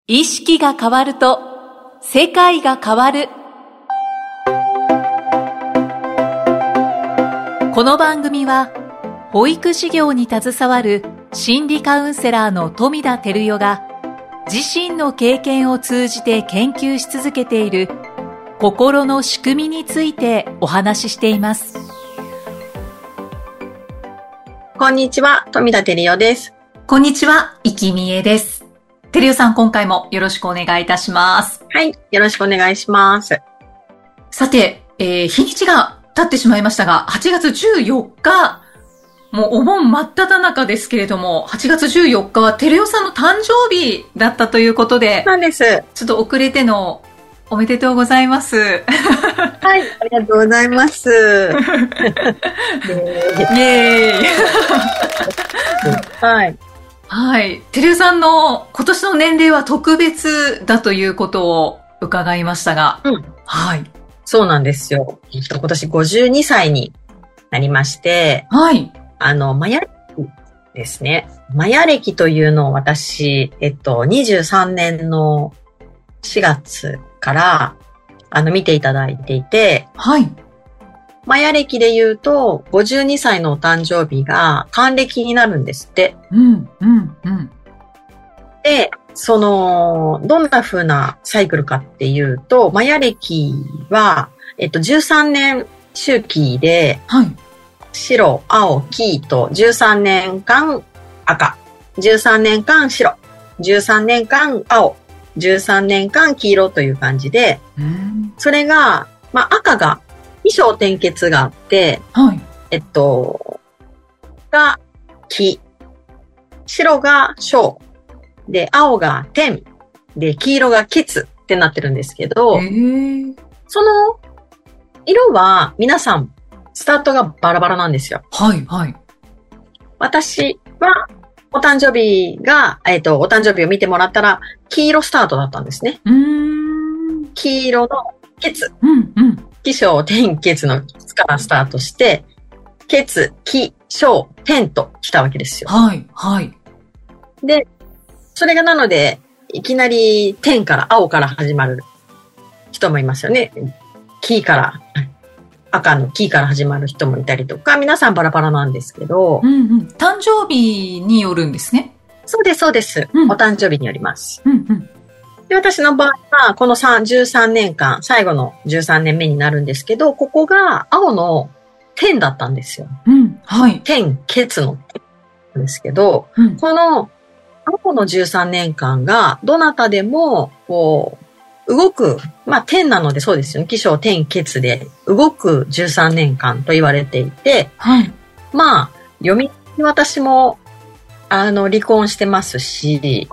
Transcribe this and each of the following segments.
意識が変わると世界が変わる。この番組は保育事業に携わる心理カウンセラーの富田照代が自身の経験を通じて研究し続けている心の仕組みについてお話ししています。 こんにちは、富田照代です。 こんにちは、生きみえです。照代さん、今回もよろしくお願いいたします。 はい、よろしくお願いします。 さて、日にちが経ってしまいましたが、8月14日、もうお盆真っ只中ですけれども、8月14日は照代さんの誕生日だったということで、 そうです。 ちょっと遅れてのおめでとうございます。 はい、ありがとうございます。イエーイ。 はい。 はい。照代さんの今年の年齢は特別だということを伺いましたが。 うん。 はい。 そうなんですよ。今年52歳になりまして、 はい。 マヤ歴ですね。マヤ歴というのを私、23年の4月から、見ていただいていて、 はい。 マヤ歴で言うと、52歳のお誕生日が還暦になるんですって。 うん、うん、うん。 で、どんな風なサイクルかっていうと、マヤ歴は、13年周期で、 はい。 白、青、黄と13年間赤、13年間白、13年間青、13年間黄色という感じで、それが、赤が起承転結があって、 はい。 が木、白が小、で、青が天、で、黄色が結ってなってるんですけど、その色は皆さんスタートがバラバラなんですよ。 はい、はい。 私はお誕生日が、お誕生日を見てもらったら黄色スタートだったんですね。黄色の結。 うんうん。 起承転結の結からスタートして、結、起、承、転と来たわけですよ。 はい、はい。 で、それがなので、いきなり天から青から始まる人もいますよね。黄から、赤の黄から始まる人もいたりとか、皆さんバラバラなんですけど。 うんうん。誕生日によるんですね。 そうです、そうです。お誕生日によります。 うんうん。 で、私の場合は、この13年間、最後の13年目になるんですけど、ここが青の天だったんですよ。 うん、はい。 天、結の天なんですけど、この青の13年間が、どなたでも、こう、動く、天なのでそうですよね。起承転結で動く13年間と言われていて、 はい。 私も、離婚してますし、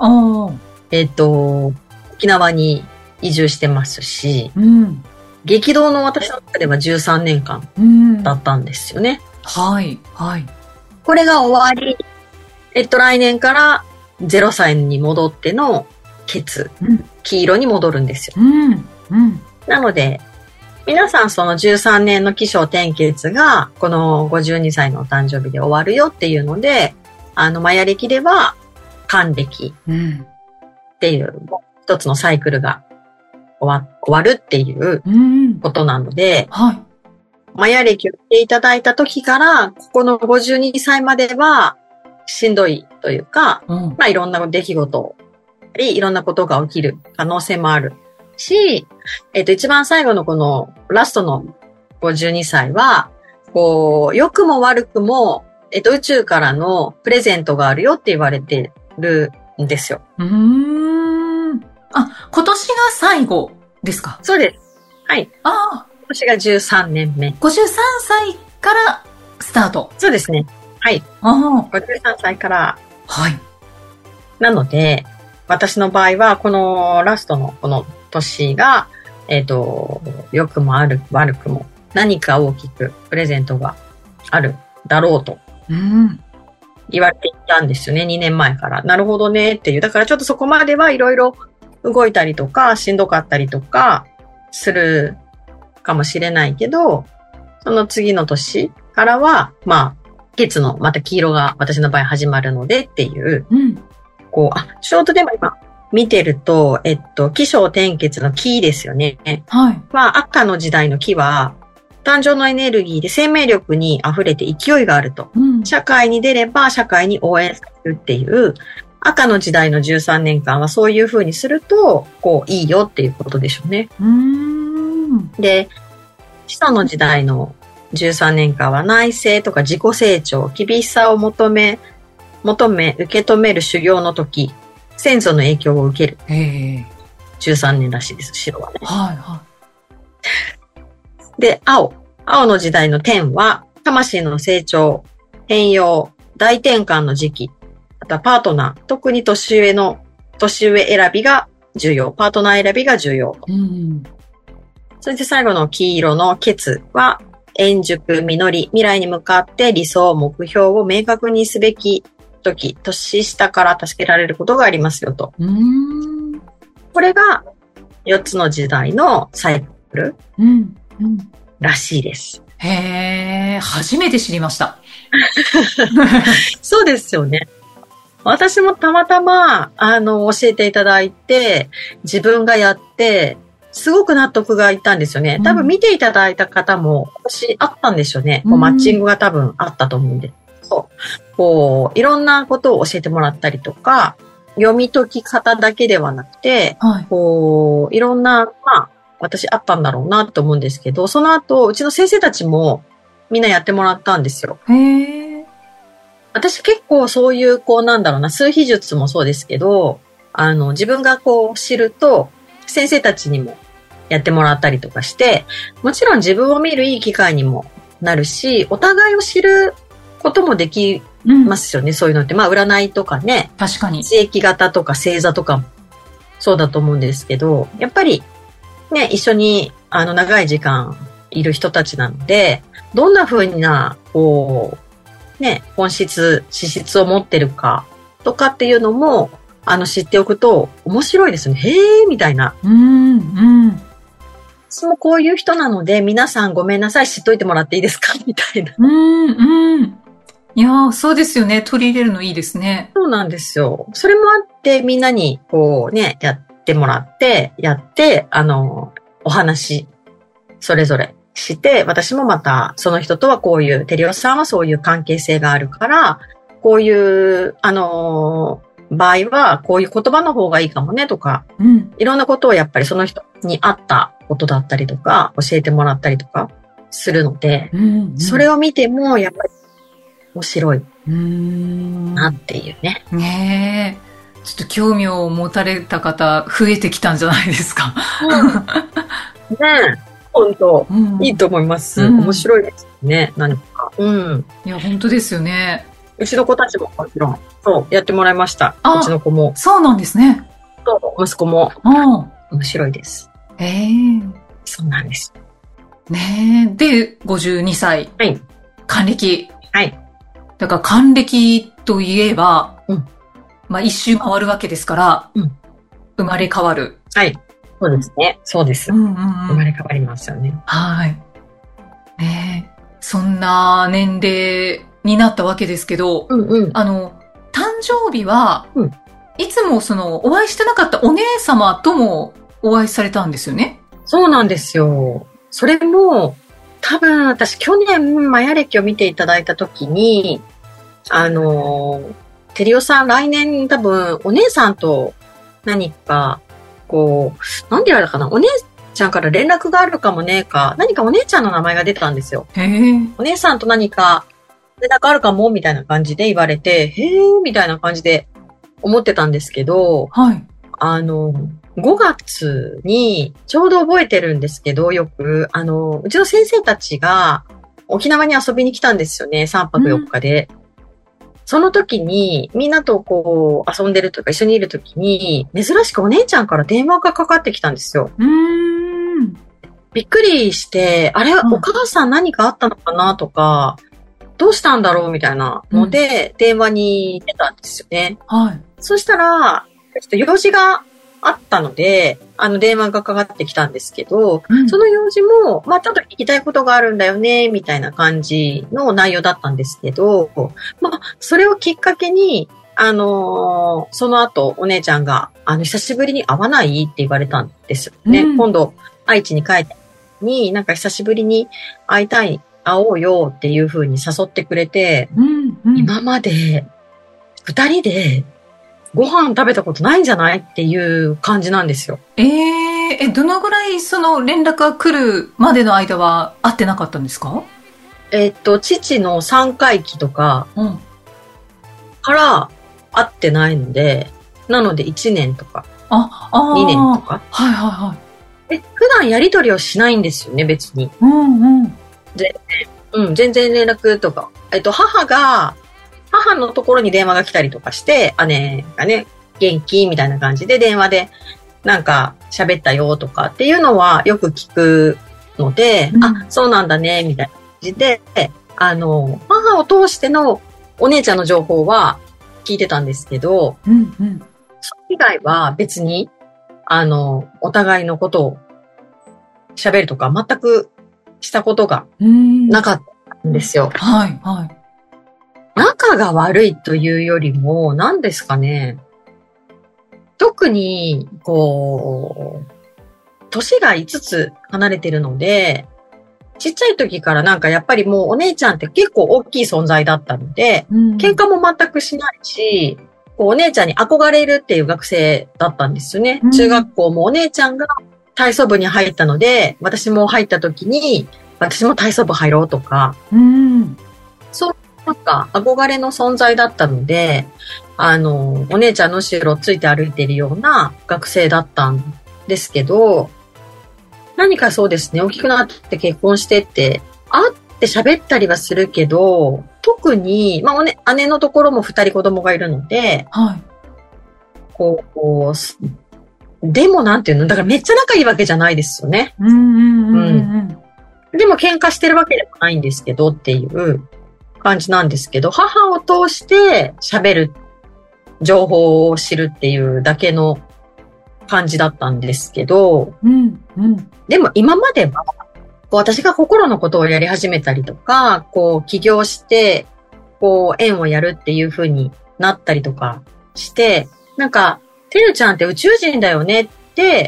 沖縄に移住してますし、激動の私の中では13年間だったんですよね。 はい、はい。 これが終わり、来年から0歳に戻っての血、黄色に戻るんですよ。なので、皆さんその13年の起承転結が、この52歳のお誕生日で終わるよっていうので、マヤ歴では、還暦っていう、一つのサイクルが終わるっていうことなので、マヤ歴を見ていただいた時から、ここの52歳まではしんどいというか、いろんな出来事いろんなことが起きる可能性もあるし、一番最後のこのラストの52歳は、こう、良くも悪くも、宇宙からのプレゼントがあるよって言われてるんですよ。 今年が最後ですか？ そうです。はい。 今年が13年目。 53歳からスタート。 そうですね。はい。53歳から。 はい。 なので、私の場合は、このラストのこの年が、良くも悪くも何か大きくプレゼントがあるだろうと。言われていたんですよね、2年前から。なるほどねっていう。だからちょっとそこまではいろいろ動いたりとか、しんどかったりとかするかもしれないけど、その次の年からは、月のまた黄色が私の場合始まるのでっていう、こう、ちょうどでも今、 見てると、起承転結の起ですよね。 はい。 赤の時代の起は、誕生のエネルギーで生命力に溢れて勢いがあると。社会に出れば社会に応援されるっていう、赤の時代の13年間はそういう風にすると、いいよっていうことでしょうね。で、始祖の時代の13年間は内省とか自己成長、厳しさを求め、受け止める修行の時、先祖の影響を受ける。13年らしいです、白はね。 はいはい。 で、青の時代の天は、魂の成長、変容、大転換の時期、あとはパートナー、特に年上選びが重要、パートナー選びが重要。そして最後の黄色の血は、円熟、実り、未来に向かって理想、目標を明確にすべき時、年下から助けられることがありますよと。これが4つの時代のサイクルらしいです。 へー、初めて知りました。 そうですよね。私もたまたま、教えていただいて、自分がやって、すごく納得がいったんですよね。多分見ていただいた方も、私あったんでしょうね。マッチングが多分あったと思うんで。いろんなことを教えてもらったりとか、読み解き方だけではなくて、いろんな、私あったんだろうなと思うんですけど、その後、うちの先生たちもみんなやってもらったんですよ。私結構そういう、数秘術もそうですけど、自分が知ると、先生たちにもやってもらったりとかして、もちろん自分を見るいい機会にもなるし、お互いを知ることもできますよね、そういうのって。占いとかね。 確かに。 血液型とか星座とかもそうだと思うんですけど、やっぱりね、一緒に長い時間いる人たちなので、どんな風な、本質、資質を持ってるかとかっていうのも、知っておくと面白いですね。へーみたいな。私もこういう人なので、皆さんごめんなさい、知っといてもらっていいですかみたいな。 いやー、そうですよね。取り入れるのいいですね。 そうなんですよ。それもあって、みんなにやってもらって、お話、それぞれして、私もまた、その人とはこういう、テリオさんはそういう関係性があるから、こういう、場合は、こういう言葉の方がいいかもねとか、いろんなことをやっぱりその人に合ったことだったりとか、教えてもらったりとかするので、それを見ても、やっぱり面白いなっていうね。 ねえ。ちょっと興味を持たれた方、増えてきたんじゃないですか。 ねえ、本当、いいと思います。面白いですね、何か。 いや、本当ですよね。 うちの子たちももちろん、やってもらいました。うちの子も。 そうなんですね。 息子も。面白いです。そうなんです。 ねえ。で、52歳。 はい。 還暦。 はい。 だから還暦といえば、一周回るわけですから、生まれ変わる。 はい。そうですね。そうです。生まれ変わりますよね。 はい。ねえ。そんな年齢になったわけですけど、誕生日は、いつもお会いしてなかったお姉様ともお会いされたんですよね。 そうなんですよ。それも、多分私去年マヤ暦を見ていただいたときに、テリオさん来年多分お姉さんと何か、なんて言われたかな、お姉ちゃんから連絡があるかもねか、何かお姉ちゃんの名前が出たんですよ。お姉さんと何か連絡あるかもみたいな感じで言われて、みたいな感じで思ってたんですけど、5月にちょうど覚えてるんですけど、よく、うちの先生たちが沖縄に遊びに来たんですよね、3泊4日で。その時に、みんなと遊んでるとか一緒にいる時に、珍しくお姉ちゃんから電話がかかってきたんですよ。びっくりして、あれ、お母さん何かあったのかなとか、どうしたんだろうみたいなので、電話に出たんですよね。そしたら、ちょっと用事があったので、電話がかかってきたんですけど、その用事も、ちょっと聞きたいことがあるんだよね、みたいな感じの内容だったんですけど、それをきっかけに、 その後、お姉ちゃんが、久しぶりに会わないって言われたんですね。今度、愛知に帰ってに、なんか久しぶりに会おうよっていう風に誘ってくれて、今まで、二人で、ご飯食べたことないんじゃないっていう感じなんですよ。 どのぐらいその連絡が来るまでの間は会ってなかったんですか？ 父の3回忌とかから会ってないので、なので1年とか、2年とか。 はいはいはい。 普段やりとりをしないんですよね、別に。全然連絡とか。母のところに電話が来たりとかして、姉がね、元気みたいな感じで電話でなんか喋ったよとかっていうのはよく聞くので、そうなんだね、みたいな感じで、母を通してのお姉ちゃんの情報は聞いてたんですけど、それ以外は別に、お互いのことを喋るとか全くしたことがなかったんですよ。 はい、はい。 仲が悪いというよりも、何ですかね。特に、年が5つ離れてるので、ちっちゃい時からなんかやっぱりもうお姉ちゃんって結構大きい存在だったので、喧嘩も全くしないし、お姉ちゃんに憧れるっていう学生だったんですよね。中学校もお姉ちゃんが体操部に入ったので、私も入った時に、私も体操部入ろうとか、そうなんか憧れの存在だったので、お姉ちゃんの後ろをついて歩いているような学生だったんですけど、何かそうですね、大きくなって結婚してって、会って喋ったりはするけど、特に、姉のところも2人子供がいるので、でもなんていうの、だからめっちゃ仲いいわけじゃないですよね。でも喧嘩してるわけでもないんですけどっていう感じなんですけど、母を通して喋る、情報を知るっていうだけの感じだったんですけど、でも今までは、私が心のことをやり始めたりとか、起業して、縁をやるっていう風になったりとかして、なんか、てるちゃんって宇宙人だよねって、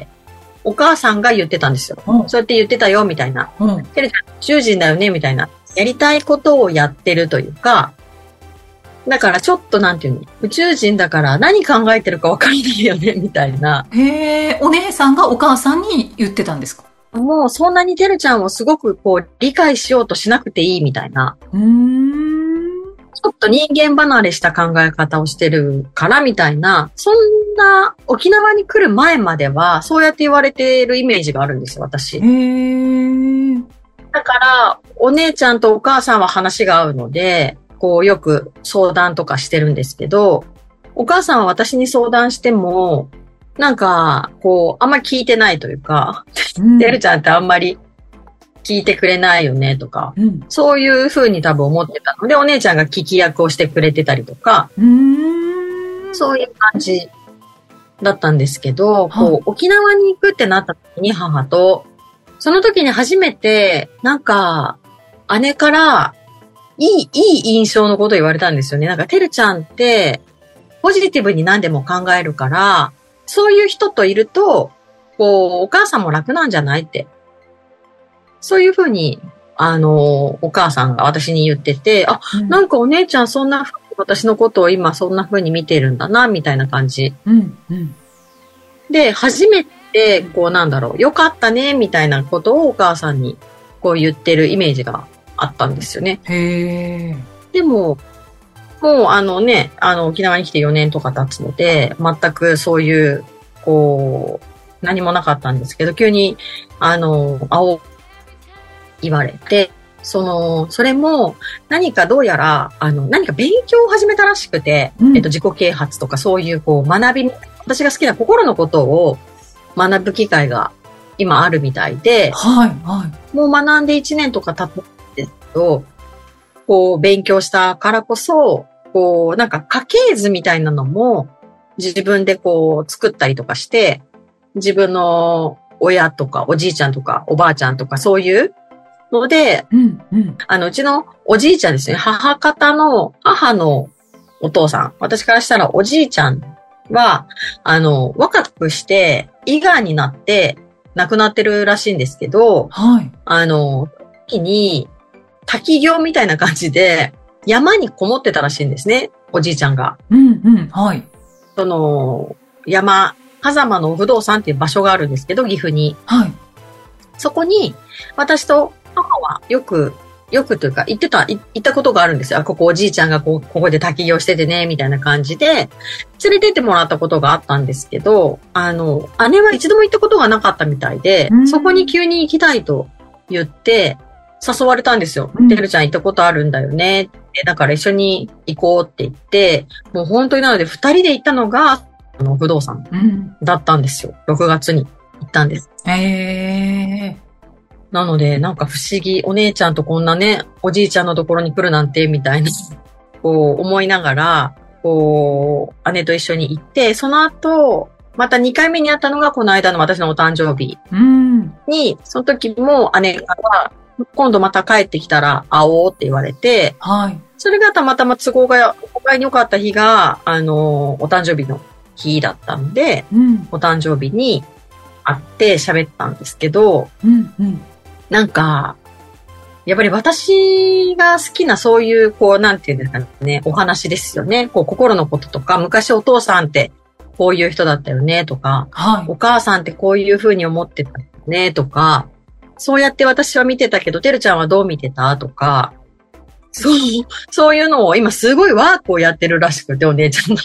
お母さんが言ってたんですよ。そうやって言ってたよ、みたいな。てるちゃん宇宙人だよね、みたいな。やりたいことをやってるというか、だからちょっとなんていうの、宇宙人だから何考えてるか分かんないよね、みたいな。 お姉さんがお母さんに言ってたんですか？ もうそんなにてるちゃんをすごく理解しようとしなくていいみたいな。ちょっと人間離れした考え方をしてるからみたいな、そんな沖縄に来る前まではそうやって言われてるイメージがあるんですよ、私。だから、お姉ちゃんとお母さんは話が合うので、よく相談とかしてるんですけど、お母さんは私に相談しても、なんか、あんまり聞いてないというか、てるちゃんってあんまり聞いてくれないよねとか、そういう風に多分思ってたので、お姉ちゃんが聞き役をしてくれてたりとか、そういう感じだったんですけど、沖縄に行くってなった時に母と、その時に初めて、なんか、姉から、いい印象のことを言われたんですよね。なんか、てるちゃんって、ポジティブに何でも考えるから、そういう人といると、お母さんも楽なんじゃないって。そういうふうに、お母さんが私に言ってて、なんかお姉ちゃんそんなふうに私のことを今そんなふうに見てるんだな、みたいな感じ。で、初めて、よかったね、みたいなことをお母さんに言ってるイメージがあったんですよね。でも、もう沖縄に来て4年とか経つので、全くそういう、何もなかったんですけど、急に、言われて、それも、何かどうやら、何か勉強を始めたらしくて、自己啓発とかそういう、学び、私が好きな心のことを学ぶ機会が今あるみたいで、もう学んで1年とか経ったんですけど、勉強したからこそ、なんか家系図みたいなのも自分で作ったりとかして、自分の親とかおじいちゃんとかおばあちゃんとかそういうので、うちのおじいちゃんですね、母のお父さん、私からしたらおじいちゃんは、若くして、胃がんになって亡くなってるらしいんですけど、 はい。 時に、滝行みたいな感じで、山にこもってたらしいんですね、おじいちゃんが。 うんうん、はい。 狭間の不動産っていう場所があるんですけど、岐阜に。 はい。 そこに、私と母はよくというか、行ったことがあるんですよ。ここおじいちゃんがここで滝行しててね、みたいな感じで、連れてってもらったことがあったんですけど、姉は一度も行ったことがなかったみたいで、そこに急に行きたいと言って、誘われたんですよ。てるちゃん行ったことあるんだよねって。だから一緒に行こうって言って、もう本当になので二人で行ったのが、不動産だったんですよ。6月に行ったんです。なので、なんか不思議、お姉ちゃんとこんなね、おじいちゃんのところに来るなんて、みたいな、思いながら、姉と一緒に行って、その後、また2回目に会ったのがこの間の私のお誕生日に、その時も姉から今度また帰ってきたら会おうって言われて、はい。それがたまたま都合がお互いに良かった日が、お誕生日の日だったんで、お誕生日に会って喋ったんですけど、なんか、やっぱり私が好きなそういう、なんていうんですかね、お話ですよね。心のこととか、昔お父さんってこういう人だったよね、とか、はい、お母さんってこういう風に思ってたよね、とか、そうやって私は見てたけど、てるちゃんはどう見てたとか、そういうのを今すごいワークをやってるらしくて、お姉ちゃんが。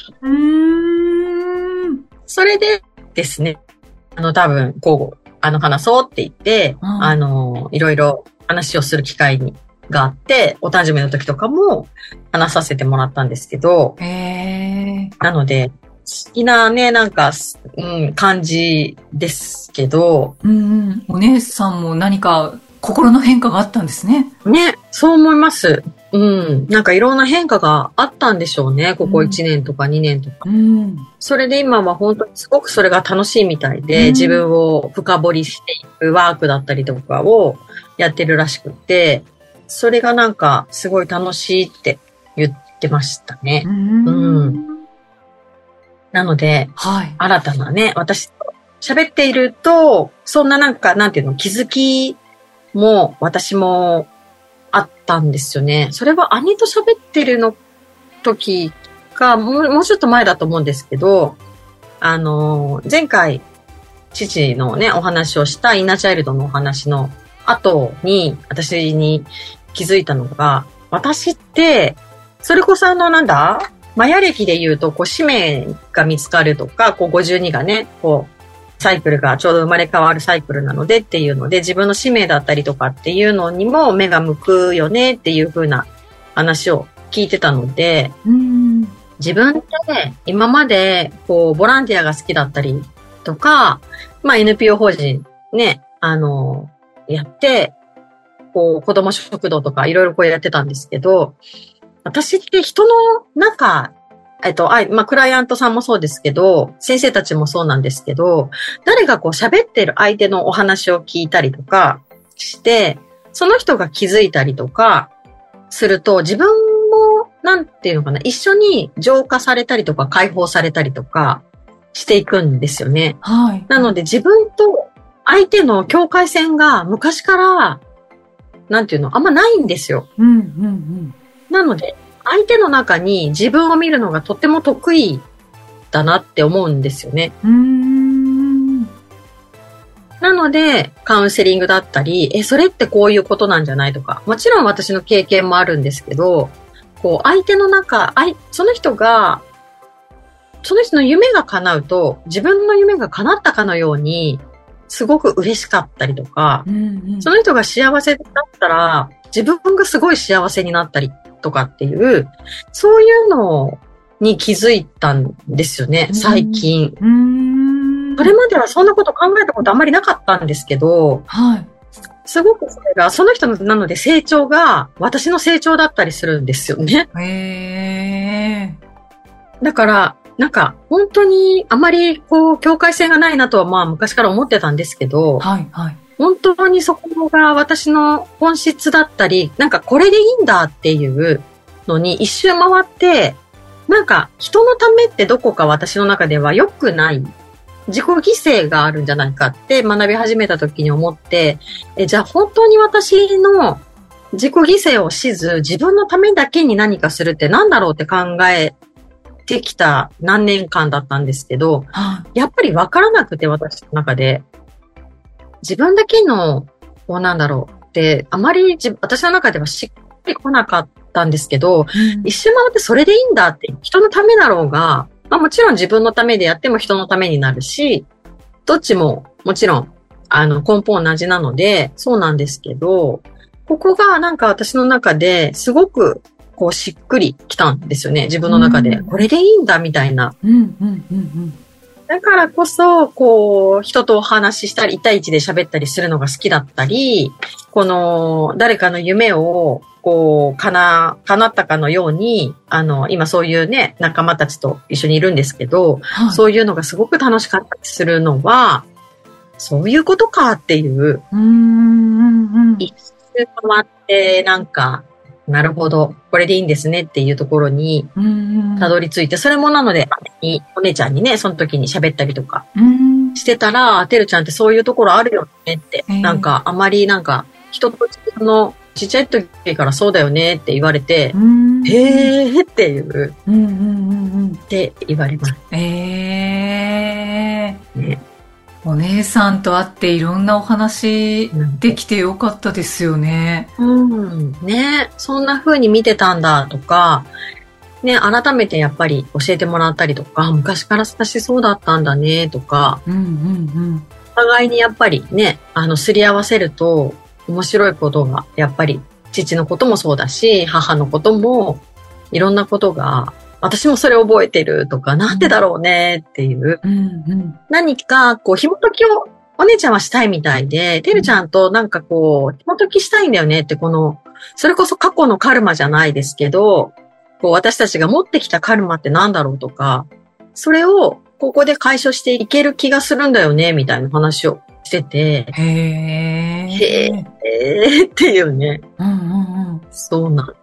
それでですね、多分、話そうって言って、いろいろ話をする機会があって、お誕生日の時とかも話させてもらったんですけど、なので、好きなね、なんか、感じですけど、 お姉さんも何か心の変化があったんですね。 ね、そう思います。なんかいろんな変化があったんでしょうね。ここ1年とか2年とか。それで今は本当にすごくそれが楽しいみたいで、自分を深掘りしていくワークだったりとかをやってるらしくて、それがなんかすごい楽しいって言ってましたね。なので、はい、新たなね、私と喋っていると、そんななんか、なんていうの、気づきも私もあったんですよね。それは兄と喋ってるの時がもうちょっと前だと思うんですけど、前回父のね、お話をしたインナーチャイルドのお話の後に私に気づいたのが、私って、それこそマヤ暦で言うと、使命が見つかるとか、52がね、サイクルがちょうど生まれ変わるサイクルなのでっていうので、自分の使命だったりとかっていうのにも目が向くよねっていう風な話を聞いてたので、自分って今までボランティアが好きだったりとか、NPO 法人ね、やって、子供食堂とかいろいろやってたんですけど、私って人の中、クライアントさんもそうですけど、先生たちもそうなんですけど、誰が喋ってる相手のお話を聞いたりとかして、その人が気づいたりとかすると、自分も、なんていうのかな、一緒に浄化されたりとか解放されたりとかしていくんですよね。はい。なので自分と相手の境界線が昔から、なんていうの、あんまないんですよ。なので、相手の中に自分を見るのがとっても得意だなって思うんですよね。なので、カウンセリングだったり、それってこういうことなんじゃないとか、もちろん私の経験もあるんですけど、相手の中、その人の夢が叶うと、自分の夢が叶ったかのように、すごく嬉しかったりとか、その人が幸せだったら、自分がすごい幸せになったりとかっていう、そういうのに気づいたんですよね、最近。それまではそんなこと考えたことあんまりなかったんですけど、はい、すごくそれが、その人なので成長が私の成長だったりするんですよね。だから、なんか本当にあまり境界線がないなとは昔から思ってたんですけど、はいはい、本当にそこが私の本質だったり、なんかこれでいいんだっていうのに一周回って、 なんか人のためってどこか私の中では良くない。自己犠牲があるんじゃないかって学び始めた時に思って、じゃあ本当に私の自己犠牲をしず自分のためだけに何かするってなんだろうって考えてきた何年間だったんですけど、やっぱり分からなくて私の中で自分だけのなんだろうってあまり私の中ではしっかり来なかったんですけど、一周回ってそれでいいんだって人のためだろうが、まあもちろん自分のためでやっても人のためになるし、どっちももちろん根本同じなのでそうなんですけど、ここがなんか私の中ですごくこうしっくりきたんですよね。自分の中で、これでいいんだみたいな。だからこそ、こう、人とお話ししたり、一対一で喋ったりするのが好きだったり、この、誰かの夢を、こう、叶ったかのように、今そういうね、仲間たちと一緒にいるんですけど、そういうのがすごく楽しかったりするのは、そういうことかっていう、一周回って、なんか、なるほど、これでいいんですねっていうところにたどり着いて、それもなのでお姉ちゃんにねその時に喋ったりとかしてたら、てるちゃんってそういうところあるよねって、なんかあまりなんか人と自分のちっちゃい時からそうだよねって言われて、へーっていう、って言われます。 ね、お姉さんと会っていろんなお話できてよかったですよね。 ね、そんな風に見てたんだとか、ね、改めてやっぱり教えてもらったりとか、昔から私そうだったんだねとか、お互いにやっぱりね、すり合わせると面白いことが、やっぱり父のこともそうだし、母のこともいろんなことが、私もそれ覚えてるとか、なんでだろうねっていう、何かこう紐解きをお姉ちゃんはしたいみたいで、てるちゃんとなんかこう紐解きしたいんだよねって、それこそ過去のカルマじゃないですけど、こう私たちが持ってきたカルマってなんだろうとか、それをここで解消していける気がするんだよねみたいな話をしてて、へーっていうね。そうなんだ。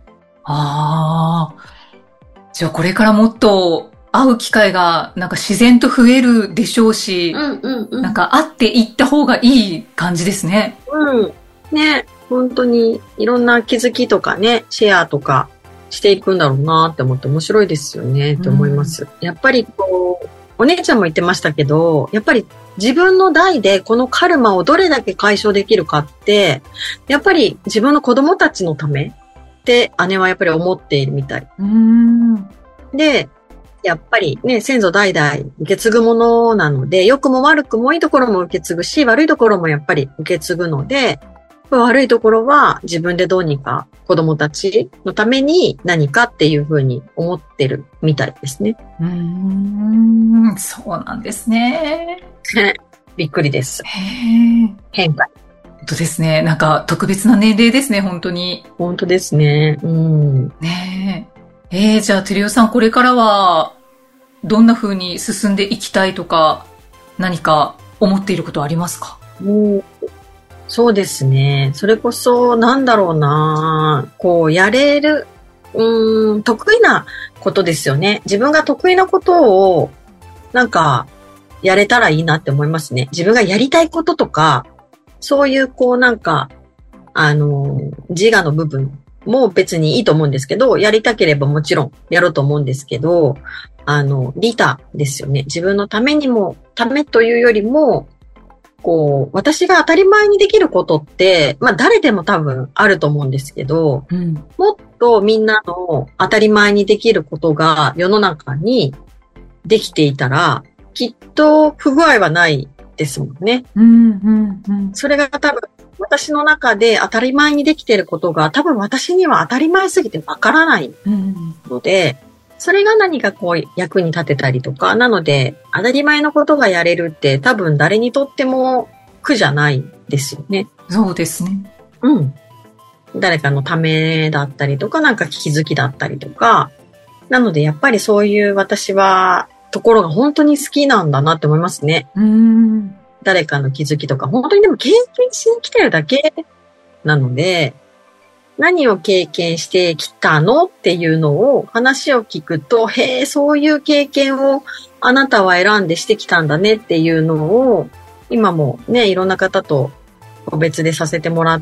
じゃあこれからもっと会う機会がなんか自然と増えるでしょうし、なんか会っていった方がいい感じですね。 ね、本当にいろんな気づきとかね、シェアとかしていくんだろうなって思って面白いですよねって思います。やっぱりこう、お姉ちゃんも言ってましたけど、やっぱり自分の代でこのカルマをどれだけ解消できるかって、やっぱり自分の子供たちのためって姉はやっぱり思っているみたい。で、やっぱりね、先祖代々受け継ぐものなので、良くも悪くもいいところも受け継ぐし、悪いところもやっぱり受け継ぐので、悪いところは自分でどうにか子供たちのために何かっていうふうに思ってるみたいですね。 そうなんですね。 びっくりです。変化。 本当ですね。なんか特別な年齢ですね、本当に。 本当ですね。 ねえ。じゃあ、てるよさん、これからはどんな風に進んでいきたいとか、何か思っていることはありますか？ そうですね。それこそ、なんだろうな、こう、やれる、得意なことですよね。自分が得意なことを、なんか、やれたらいいなって思いますね。自分がやりたいこととか、そういう、こう、なんか、自我の部分も別にいいと思うんですけど、やりたければもちろんやろうと思うんですけど、利他ですよね。自分のためにも、ためというよりも、こう、私が当たり前にできることって、まあ誰でも多分あると思うんですけど、もっとみんなの当たり前にできることが世の中にできていたら、きっと不具合はないですもんね。それが多分私の中で当たり前にできていることが多分私には当たり前すぎてわからないので、それが何かこう役に立てたりとか、なので当たり前のことがやれるって多分誰にとっても苦じゃないですよね。 そうですね。 誰かのためだったりとか、なんか気づきだったりとか、なのでやっぱりそういう私はところが本当に好きなんだなって思いますね。誰かの気づきとか、本当にでも経験しに来てるだけなので、 何を経験してきたのっていうのを話を聞くと、へえ、そういう経験をあなたは選んでしてきたんだねっていうのを、今もね、いろんな方と個別でさせてもらって、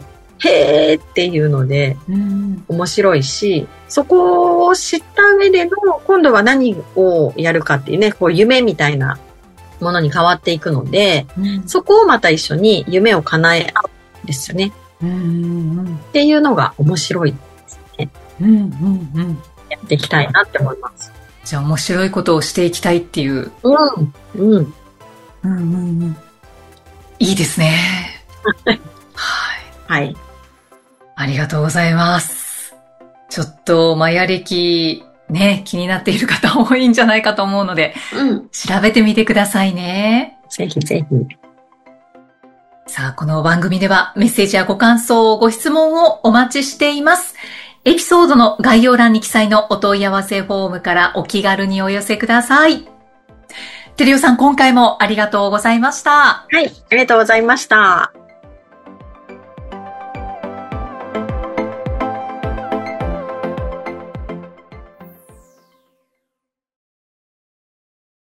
へーっていうので、面白いし、そこを知った上での、今度は何をやるかっていうね、こう夢みたいなものに変わっていくので、そこをまた一緒に夢を叶え合うんですよね。っていうのが面白いですね。やっていきたいなって思います。 じゃあ面白いことをしていきたいっていう。いいですね。 はい。 ありがとうございます。ちょっとマヤ暦ね、気になっている方多いんじゃないかと思うので、調べてみてくださいね。 ぜひぜひ。 さあ、この番組ではメッセージやご感想、ご質問をお待ちしています。エピソードの概要欄に記載のお問い合わせフォームからお気軽にお寄せください。てるよさん、今回もありがとうございました。 はい、ありがとうございました。